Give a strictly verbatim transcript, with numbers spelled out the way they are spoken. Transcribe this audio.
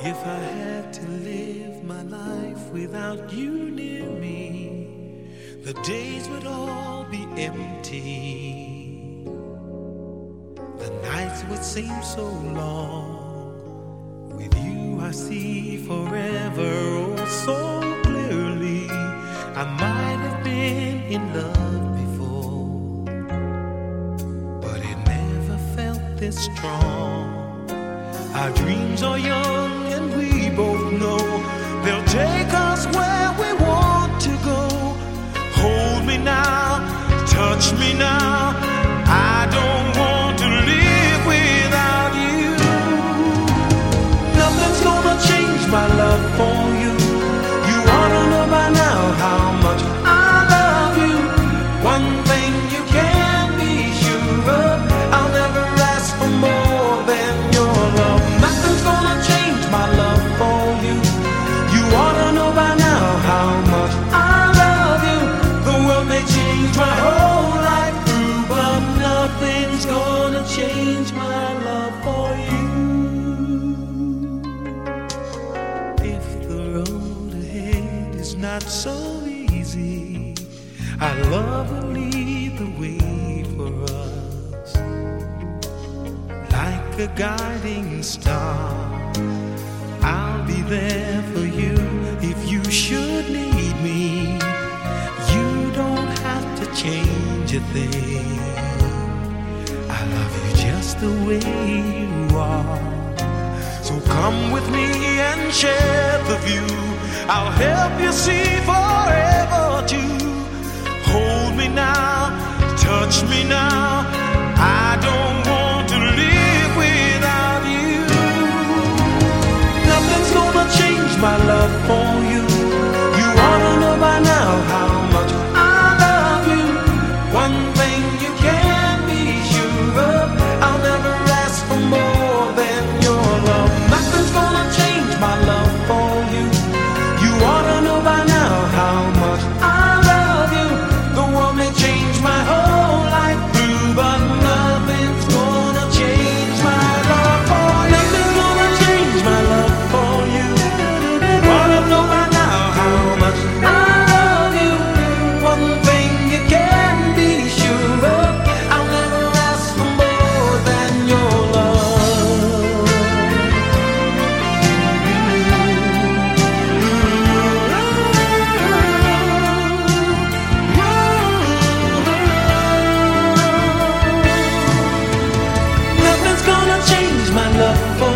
If I had to live my life without you near me, the days would all be empty. The nights would seem so long. With you I see forever oh so clearly. I might have been in love before, but it never felt this strong. Our dreams are young and we both know they'll take us where we want to go. Hold me now, touch me now. I don't want to live without you. Nothing's gonna change my love for you. You ought to know by now how much I love you. One thing you can be sure of, I'll never ask for more than your love. Nothing's gonna change my love for you. You ought to know by now how much I love you. The world may change my whole life through, but nothing's gonna change my love for you. If the road ahead is not so easy, our love will lead the way for us. Like a guiding star, I'll be there for you if you should need me. You don't have to change a thing. I love you just the way you are. So come with me and share the view. I'll help you see forever too. Hold me now, touch me now. I don't want to live without you. Nothing's gonna change my love for you. You ought to know by now how much I love you. One thing you can be sure of, I'll never ask for more than your love. Nothing's gonna change my love for you. You ought to know by now how much I love you. The world may change my whole life through, but nothing's gonna change my love for you. Nothing's gonna change my love for you. You ought to know by now how much I love you. One thing you can be sure of, I'll never ask for more than your love. Nothing's gonna change my love for